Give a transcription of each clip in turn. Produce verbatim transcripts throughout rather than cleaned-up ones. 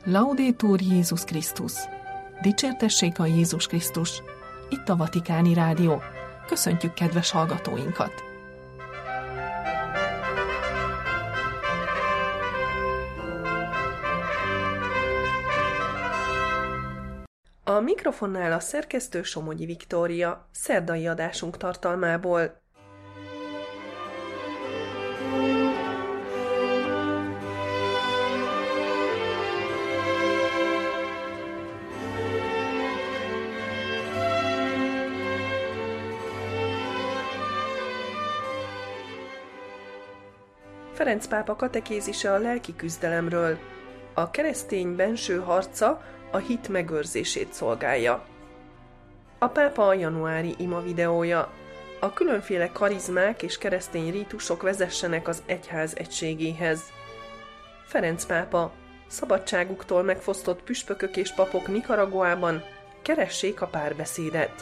Laudetur Jézus Krisztus! Dicsértessék a Jézus Krisztus! Itt a Vatikáni Rádió. Köszöntjük kedves hallgatóinkat! A mikrofonnál a szerkesztő Somogyi Viktória, szerdai adásunk tartalmából. Ferenc pápa katekézise a lelki küzdelemről. A keresztény benső harca a hit megőrzését szolgálja. A pápa a januári ima videója. A különféle karizmák és keresztény rítusok vezessenek az egyház egységéhez. Ferenc pápa, szabadságuktól megfosztott püspökök és papok Nikaraguában, keressék a párbeszédet.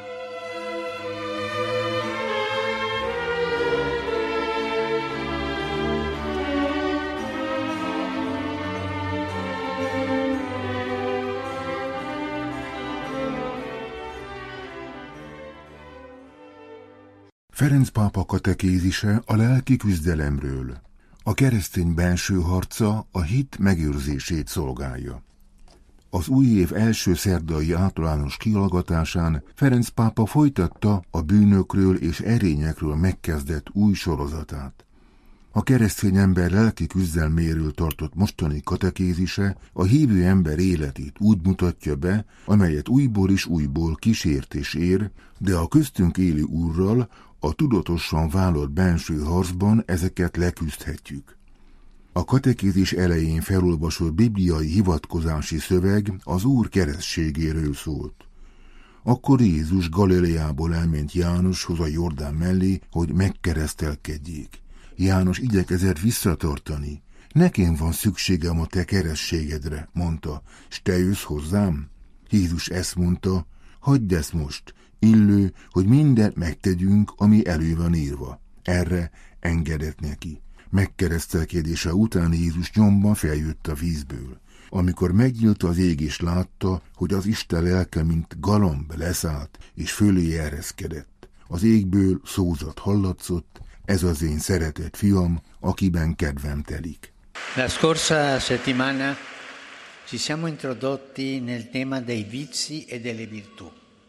Ferenc pápa katekézise a lelki küzdelemről. A keresztény benső harca a hit megőrzését szolgálja. Az új év első szerdai általános kihallgatásán Ferenc pápa folytatta a bűnökről és erényekről megkezdett új sorozatát. A keresztény ember lelki küzdelméről tartott mostani katekézise a hívő ember életét úgy mutatja be, amelyet újból és újból kísértés ér, de a köztünk élő Úrral, a tudatosan vállalt benső harcban ezeket leküzdhetjük. A katekézis elején felolvasott bibliai hivatkozási szöveg az Úr keresztségéről szólt. Akkor Jézus Galileából elment Jánoshoz a Jordán mellé, hogy megkeresztelkedjék. János igyekezett visszatartani. Nekem van szükségem a te keresztségedre, mondta, s te jössz hozzám? Jézus ezt mondta, hagyd ezt most, illő, hogy mindent megtegyünk, ami elő van írva. Erre engedett neki. Megkeresztelkedése után Jézus nyomban feljött a vízből. Amikor megnyílt az ég és látta, hogy az Isten lelke, mint galamb leszállt, és fölé ereszkedett. Az égből szózat hallatszott, ez az én szeretett fiam, akiben kedvem telik. La scorsa settimana ci siamo introdotti nel tema dei vizi e delle virtù.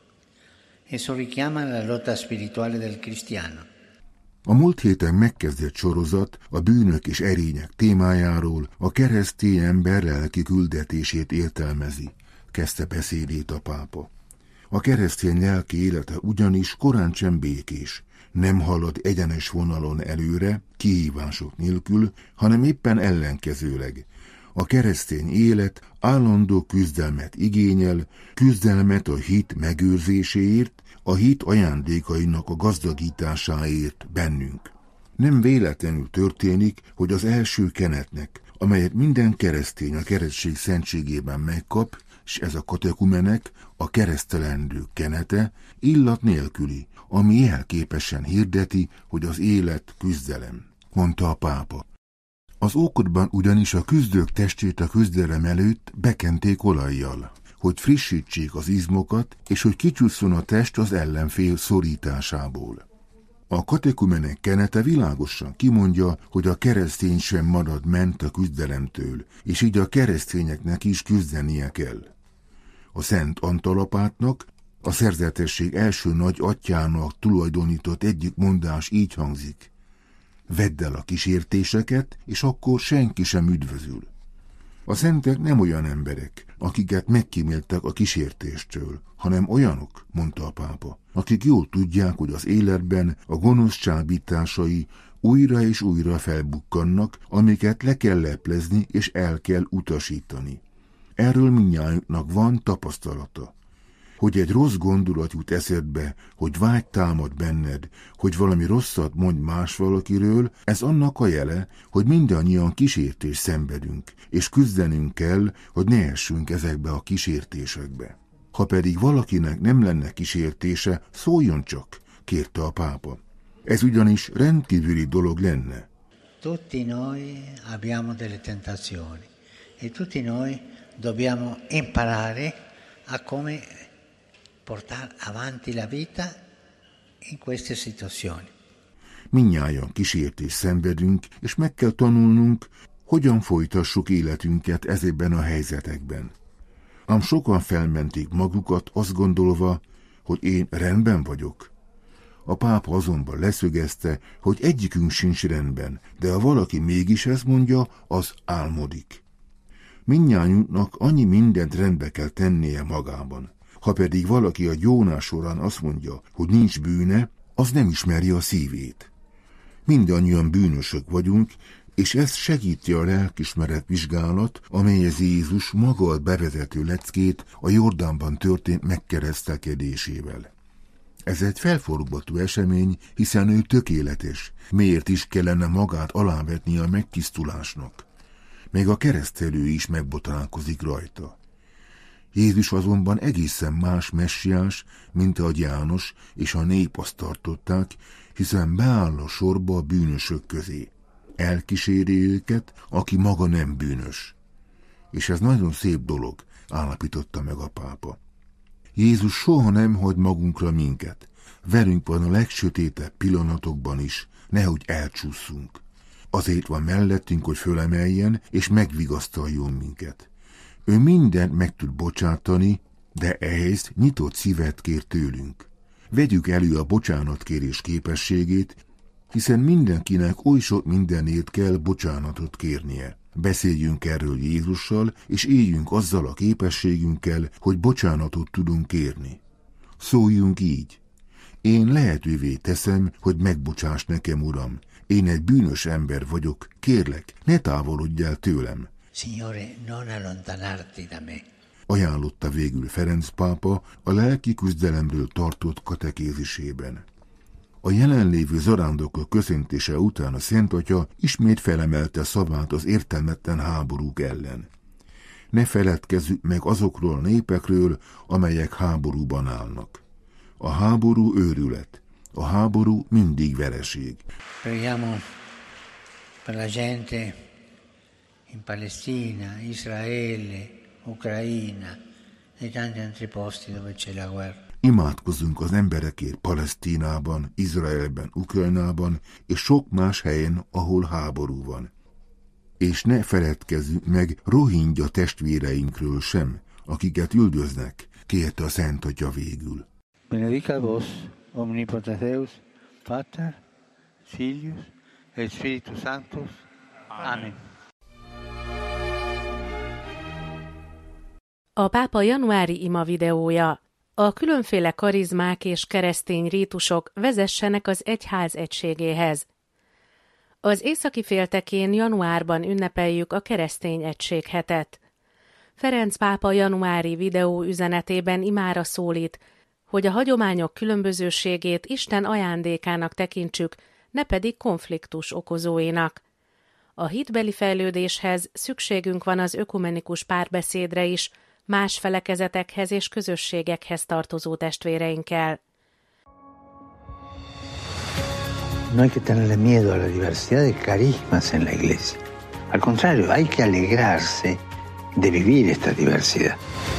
Esso richiama la lotta spirituale del cristiano. A múlt héten megkezdett sorozat a bűnök és erények témájáról a keresztény ember lelki küldetését értelmezi, kezdte beszédét a pápa. A keresztény lelki élete ugyanis korántsem békés, nem halad egyenes vonalon előre, kihívások nélkül, hanem éppen ellenkezőleg. A keresztény élet állandó küzdelmet igényel, küzdelmet a hit megőrzéséért, a hit ajándékainak a gazdagításáért bennünk. Nem véletlenül történik, hogy az első kenetnek, amelyet minden keresztény a keresztség szentségében megkap, s ez a katekumenek, a keresztelendő kenete, illat nélküli, ami jelképesen hirdeti, hogy az élet küzdelem, mondta a pápa. Az ókodban ugyanis a küzdők testét a küzdelem előtt bekenték olajjal, hogy frissítsék az izmokat, és hogy kicsusszon a test az ellenfél szorításából. A katekumenek kenete világosan kimondja, hogy a keresztény sem marad ment a küzdelemtől, és így a keresztényeknek is küzdenie kell. A Szent Antalapátnak, a szerzetesség első nagy atyának tulajdonított egyik mondás így hangzik: vedd el a kísértéseket, és akkor senki sem üdvözül. A szentek nem olyan emberek, akiket megkíméltek a kísértéstől, hanem olyanok, mondta a pápa, akik jól tudják, hogy az életben a gonosz csábításai újra és újra felbukkannak, amiket le kell leplezni és el kell utasítani. Erről mindnyájunknak van tapasztalata. Hogy egy rossz gondolat jut eszedbe, hogy vágy támad benned, hogy valami rosszat mondj más valakiről, ez annak a jele, hogy mindannyian kísértést szenvedünk, és küzdenünk kell, hogy ne essünk ezekbe a kísértésekbe. Ha pedig valakinek nem lenne kísértése, szóljon csak, kérte a pápa. Ez ugyanis rendkívüli dolog lenne. Tutti noi abbiamo delle tentazioni e tutti noi dobbiamo imparare a come portare avanti la vita in queste situazioni. Mindnyájan kísértést szenvedünk, és meg kell tanulnunk, hogyan folytassuk életünket ezekben a helyzetekben. Ám sokan felmentik magukat azt gondolva, hogy én rendben vagyok. A pápa azonban leszögezte, hogy egyikünk sincs rendben, de ha valaki mégis ezt mondja, az álmodik. Mindnyájunknak annyi mindent rendbe kell tennie magában. Ha pedig valaki a gyónás során azt mondja, hogy nincs bűne, az nem ismeri a szívét. Mindannyian bűnösök vagyunk, és ez segíti a lelkismeret vizsgálat, amelyhez Jézus maga ad bevezető leckét a Jordánban történt megkeresztelkedésével. Ez egy felforgató esemény, hiszen ő tökéletes. Miért is kellene magát alávetni a megtisztulásnak? Még a keresztelő is megbotránkozik rajta. Jézus azonban egészen más messiás, mint ahogy János és a nép azt tartották, hiszen beáll a sorba a bűnösök közé. Elkíséri őket, aki maga nem bűnös. És ez nagyon szép dolog, állapította meg a pápa. Jézus soha nem hagy magunkra minket. Velünk van a legsötétebb pillanatokban is, nehogy elcsúszunk. Azért van mellettünk, hogy fölemeljen és megvigasztaljon minket. Ő mindent meg tud bocsátani, de ehhez nyitott szívet kér tőlünk. Vegyük elő a bocsánatkérés képességét, hiszen mindenkinek oly sok mindenért kell bocsánatot kérnie. Beszéljünk erről Jézussal, és éljünk azzal a képességünkkel, hogy bocsánatot tudunk kérni. Szóljunk így: én lehetővé teszem, hogy megbocsáss nekem, Uram. Én egy bűnös ember vagyok, kérlek, ne távolodj el tőlem. Signore, non allontanarti da me. Ajánlotta végül Ferenc pápa a lelki küzdelemről tartott katekézisében. A jelenlévő zarándokok köszöntése után a Szent Atya ismét felemelte szavát az értelmetlen háborúk ellen. Ne feledkezzük meg azokról a népekről, amelyek háborúban állnak. A háború őrület, a háború mindig vereség. Preghiamo per la gente in Palestina, Israele, Ucraina e tanti altri posti dove c'è la guerra. Imádkozzunk az emberekért Palesztinában, Izraelben, Ukrajnában és sok más helyen, ahol háború van. És ne feledkezzünk meg Rohingya testvéreinkről sem, akiket üldöznek, kérte a Szent Atya végül. Benedicat vos, omnipotens Deus, Pater, Filius et Spiritus Sanctus. Amen. A pápa januári ima videója: a különféle karizmák és keresztény rítusok vezessenek az egyház egységéhez. Az északi féltekén januárban ünnepeljük a keresztény egységhetet. Ferenc pápa januári videó üzenetében imára szólít, hogy a hagyományok különbözőségét Isten ajándékának tekintsük, ne pedig konfliktus okozóinak. A hitbeli fejlődéshez szükségünk van az ökumenikus párbeszédre is, más felekezetekhez és közösségekhez tartozó testvéreinkkel. No hay que tenerle miedo a la diversidad de carismas en la iglesia. Al contrario, hay que alegrarse de vivir esta diversidad.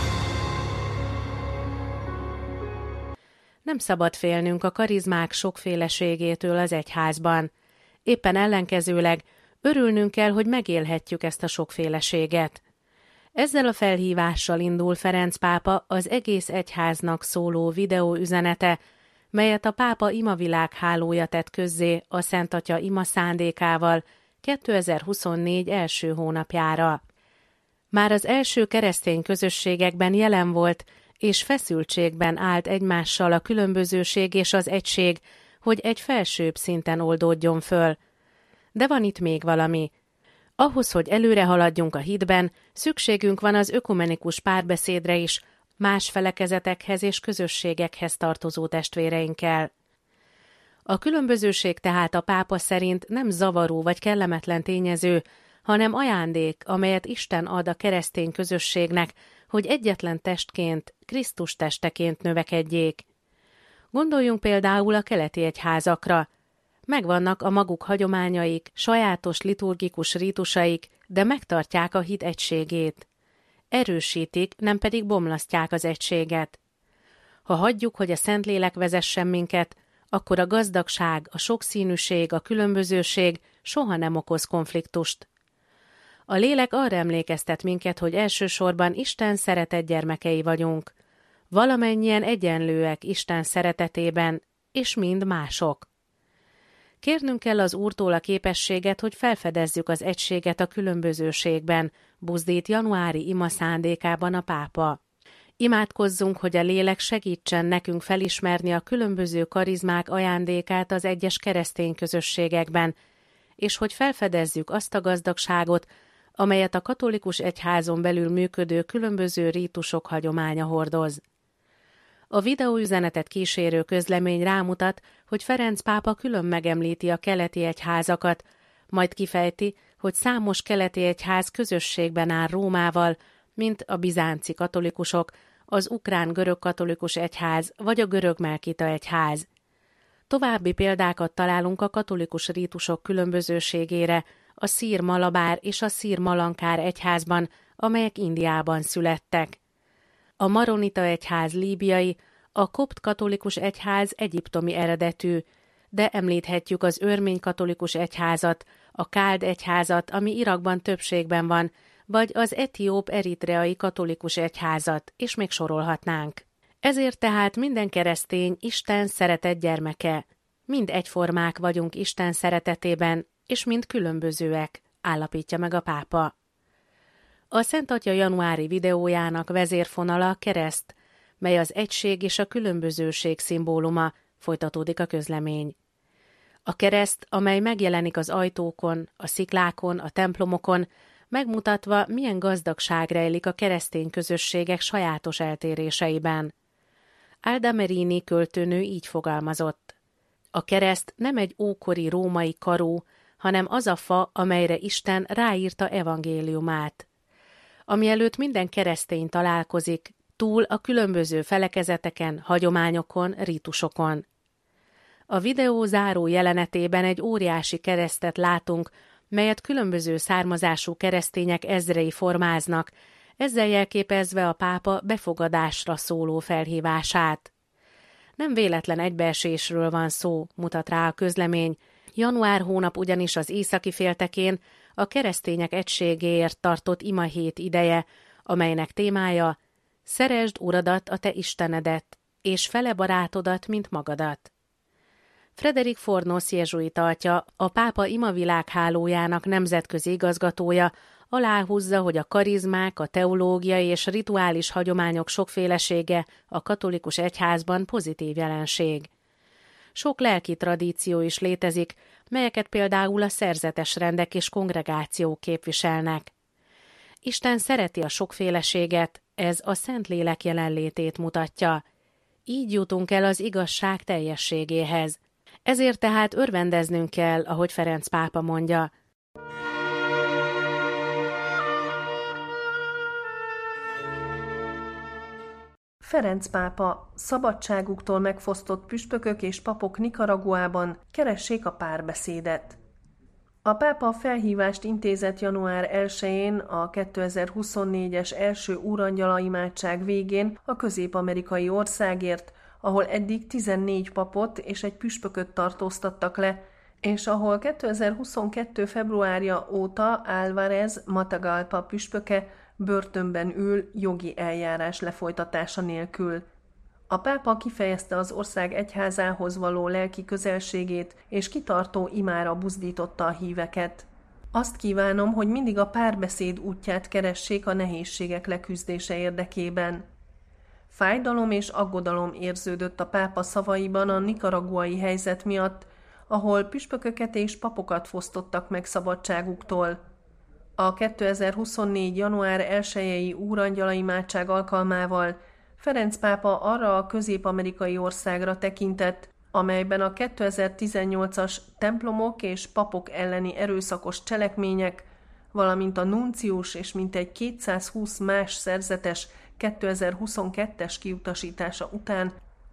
Nem szabad félnünk a karizmák sokféleségétől az egyházban. Éppen ellenkezőleg örülnünk kell, hogy megélhetjük ezt a sokféleséget. Ezzel a felhívással indul Ferenc pápa az egész egyháznak szóló videóüzenete, melyet a pápa imavilág hálója tett közzé a Szent Atya ima szándékával kétezer-huszonnégy első hónapjára. Már az első keresztény közösségekben jelen volt, és feszültségben állt egymással a különbözőség és az egység, hogy egy felsőbb szinten oldódjon föl. De van itt még valami. Ahhoz, hogy előre haladjunk a hitben, szükségünk van az ökumenikus párbeszédre is, más felekezetekhez és közösségekhez tartozó testvéreinkkel. A különbözőség tehát a pápa szerint nem zavaró vagy kellemetlen tényező, hanem ajándék, amelyet Isten ad a keresztény közösségnek, hogy egyetlen testként, Krisztus testeként növekedjék. Gondoljunk például a keleti egyházakra. Megvannak a maguk hagyományaik, sajátos liturgikus rítusaik, de megtartják a hit egységét. Erősítik, nem pedig bomlasztják az egységet. Ha hagyjuk, hogy a Szentlélek vezessen minket, akkor a gazdagság, a sokszínűség, a különbözőség soha nem okoz konfliktust. A lélek arra emlékeztet minket, hogy elsősorban Isten szeretett gyermekei vagyunk. Valamennyien egyenlőek Isten szeretetében, és mind mások. Kérnünk kell az Úrtól a képességet, hogy felfedezzük az egységet a különbözőségben, buzdít januári ima szándékában a pápa. Imádkozzunk, hogy a lélek segítsen nekünk felismerni a különböző karizmák ajándékát az egyes keresztény közösségekben, és hogy felfedezzük azt a gazdagságot, amelyet a katolikus egyházon belül működő különböző rítusok hagyománya hordoz. A videóüzenetet kísérő közlemény rámutat, hogy Ferenc pápa külön megemlíti a keleti egyházakat, majd kifejti, hogy számos keleti egyház közösségben áll Rómával, mint a bizánci katolikusok, az ukrán görög katolikus egyház vagy a görög melkita egyház. További példákat találunk a katolikus rítusok különbözőségére, a szír malabár és a szír malankár egyházban, amelyek Indiában születtek. A maronita egyház líbiai, a kopt katolikus egyház egyiptomi eredetű, de említhetjük az örmény katolikus egyházat, a káld egyházat, ami Irakban többségben van, vagy az etióp-eritreai katolikus egyházat, és még sorolhatnánk. Ezért tehát minden keresztény Isten szeretett gyermeke. Mind egyformák vagyunk Isten szeretetében, és mind különbözőek, állapítja meg a pápa. A Szent Atya januári videójának vezérfonala a kereszt, mely az egység és a különbözőség szimbóluma, folytatódik a közlemény. A kereszt, amely megjelenik az ajtókon, a sziklákon, a templomokon, megmutatva, milyen gazdagság rejlik a keresztény közösségek sajátos eltéréseiben. Alda Merini költőnő így fogalmazott. A kereszt nem egy ókori római karó, hanem az a fa, amelyre Isten ráírta evangéliumát. Ami előtt minden keresztény találkozik, túl a különböző felekezeteken, hagyományokon, rítusokon. A videó záró jelenetében egy óriási keresztet látunk, melyet különböző származású keresztények ezrei formáznak, ezzel jelképezve a pápa befogadásra szóló felhívását. Nem véletlen egybeesésről van szó, mutat rá a közlemény. Január hónap ugyanis az északi féltekén a keresztények egységéért tartott imahét ideje, amelynek témája: szeresd Uradat, a te Istenedet, és fele barátodat, mint magadat. Frederik Fornos jezsuita atya, a pápa imavilághálójának nemzetközi igazgatója aláhúzza, hogy a karizmák, a teológiai és rituális hagyományok sokfélesége a katolikus egyházban pozitív jelenség. Sok lelki tradíció is létezik, melyeket például a szerzetes rendek és kongregációk képviselnek. Isten szereti a sokféleséget, ez a Szentlélek jelenlétét mutatja. Így jutunk el az igazság teljességéhez. Ezért tehát örvendeznünk kell, ahogy Ferenc pápa mondja. Ferenc pápa: szabadságuktól megfosztott püspökök és papok Nikaraguában keressék a párbeszédet. A pápa felhívást intézett január elsején a kétezer-huszonnégyes első úrangyala imádság végén a közép-amerikai országért, ahol eddig tizennégy papot és egy püspököt tartóztattak le, és ahol kétezer-huszonkettő februárja óta Álvarez Matagalpa püspöke börtönben ül jogi eljárás lefolytatása nélkül. A pápa kifejezte az ország egyházához való lelki közelségét, és kitartó imára buzdította a híveket. Azt kívánom, hogy mindig a párbeszéd útját keressék a nehézségek leküzdése érdekében. Fájdalom és aggodalom érződött a pápa szavaiban a nikaraguai helyzet miatt, ahol püspököket és papokat fosztottak meg szabadságuktól. A kétezer-huszonnégy. január elsejei úrangyala imádság alkalmával Ferenc pápa arra a közép-amerikai országra tekintett, amelyben a kétezer-tizennyolcas templomok és papok elleni erőszakos cselekmények, valamint a nuncius és mintegy kétszázhúsz más szerzetes kétezer-huszonkettes kiutasítása után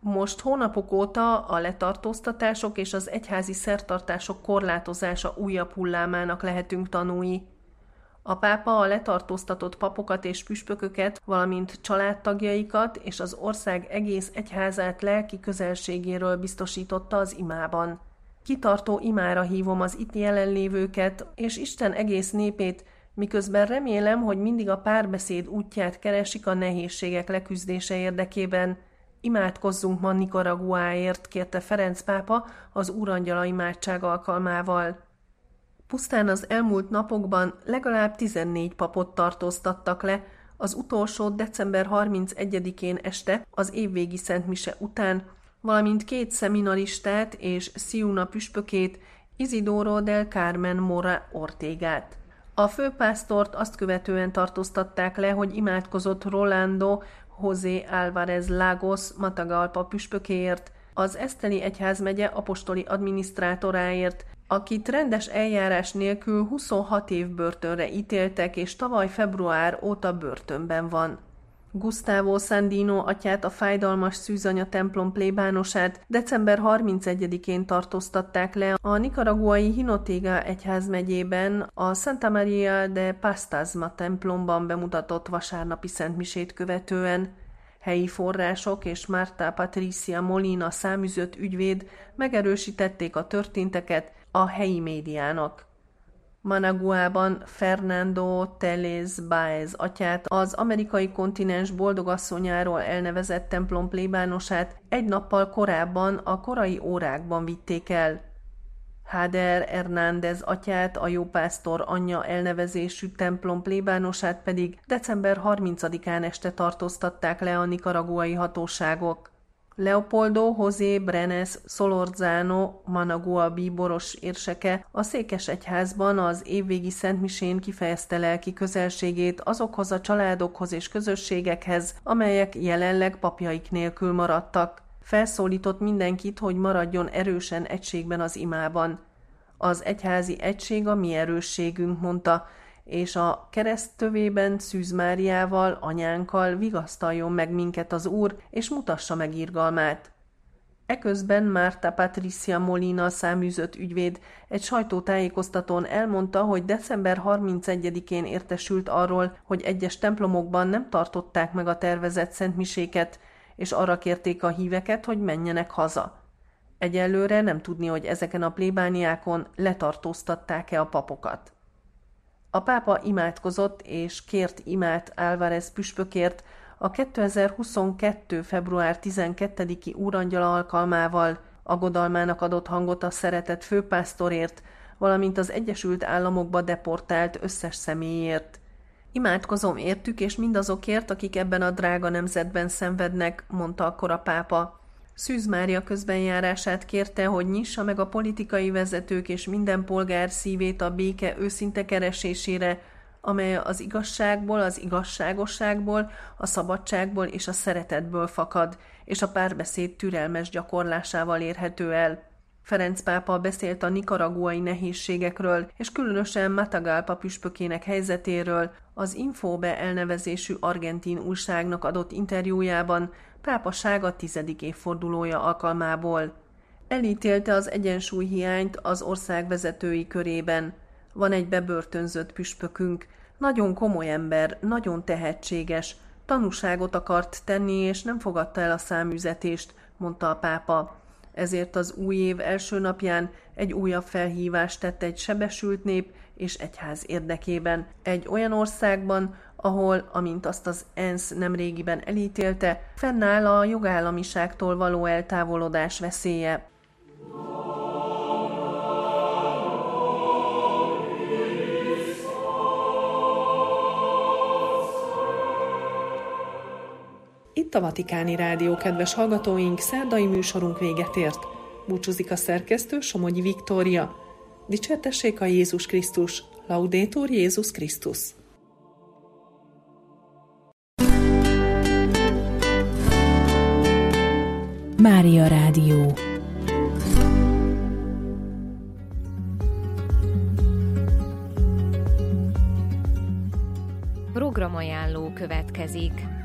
Most hónapok óta a letartóztatások és az egyházi szertartások korlátozása újabb hullámának lehetünk tanúi. A pápa a letartóztatott papokat és püspököket, valamint családtagjaikat és az ország egész egyházát lelki közelségéről biztosította az imában. Kitartó imára hívom az itt jelenlévőket és Isten egész népét, miközben remélem, hogy mindig a párbeszéd útját keresik a nehézségek leküzdése érdekében. Imádkozzunk ma Nicaraguáért, kérte Ferenc pápa az Úrangyala imádság alkalmával. Pusztán az elmúlt napokban legalább tizennégy papot tartóztattak le, az utolsó december harmincegyedikén este az évvégi szentmise után, valamint két szeminaristát és Siuna püspökét, Isidoro del Carmen Mora Ortegát. A főpásztort azt követően tartóztatták le, hogy imádkozott Rolando José Álvarez Lagos Matagalpa püspökéért, az Eszteni egyházmegye apostoli adminisztrátoráért, akit rendes eljárás nélkül huszonhat év börtönre ítéltek, és tavaly február óta börtönben van. Gustavo Sandino atyát, a fájdalmas szűzanya templom plébánosát december harmincegyedikén tartóztatták le a nicaraguai Jinotega egyházmegyében a Santa Maria de Pastasma templomban bemutatott vasárnapi szentmisét követően. Helyi források és Marta Patricia Molina száműzött ügyvéd megerősítették a történteket a helyi médiának. Managuában Fernando Tellez Baez atyát, az amerikai kontinens boldogasszonyáról elnevezett templom plébánosát egy nappal korábban a korai órákban vitték el. Hader Hernández atyát, a jópásztor anyja elnevezésű templom plébánosát pedig december harmincadikán este tartóztatták le a nicaraguai hatóságok. Leopoldo José Brenes Solorzano Managua bíboros érseke a székesegyházban az évvégi szentmisén kifejezte lelki közelségét azokhoz a családokhoz és közösségekhez, amelyek jelenleg papjaik nélkül maradtak. Felszólított mindenkit, hogy maradjon erősen egységben az imában. Az egyházi egység a mi erősségünk, mondta, és a kereszt tövében Szűz Máriával, anyánkkal vigasztaljon meg minket az Úr, és mutassa meg irgalmát. Eközben Marta Patricia Molina száműzött ügyvéd egy sajtótájékoztatón elmondta, hogy december harmincegyedikén értesült arról, hogy egyes templomokban nem tartották meg a tervezett szentmiséket, és arra kérték a híveket, hogy menjenek haza. Egyelőre nem tudni, hogy ezeken a plébániákon letartóztatták-e a papokat. A pápa imádkozott és kért imát Álvarez püspökért a kétezer-huszonkettő. február tizenkettediki úrangyala alkalmával, aggodalmának adott hangot a szeretett főpásztorért, valamint az Egyesült Államokba deportált összes személyért. Imádkozom értük és mindazokért, akik ebben a drága nemzetben szenvednek, mondta akkor a pápa. Szűz Mária közbenjárását kérte, hogy nyissa meg a politikai vezetők és minden polgár szívét a béke őszinte keresésére, amely az igazságból, az igazságosságból, a szabadságból és a szeretetből fakad, és a párbeszéd türelmes gyakorlásával érhető el. Ferenc pápa beszélt a nicaraguai nehézségekről, és különösen Matagalpa püspökének helyzetéről, az Infobe elnevezésű argentin újságnak adott interjújában, pápasága tizedik évfordulója alkalmából. Elítélte az egyensúlyhiányt az ország vezetői körében. Van egy bebörtönzött püspökünk, nagyon komoly ember, nagyon tehetséges, tanúságot akart tenni, és nem fogadta el a száműzetést, mondta a pápa. Ezért az új év első napján egy újabb felhívást tett egy sebesült nép és egyház érdekében. Egy olyan országban, ahol, amint azt az ENSZ nemrégiben elítélte, fennáll a jogállamiságtól való eltávolodás veszélye. Itt a Vatikáni Rádió, kedves hallgatóink, szerdai műsorunk véget ért. Búcsúzik a szerkesztő, Somogyi Viktória. Dicsértessék a Jézus Krisztus, Laudetur Jézus Krisztus. Mária Rádió. Programajánló következik.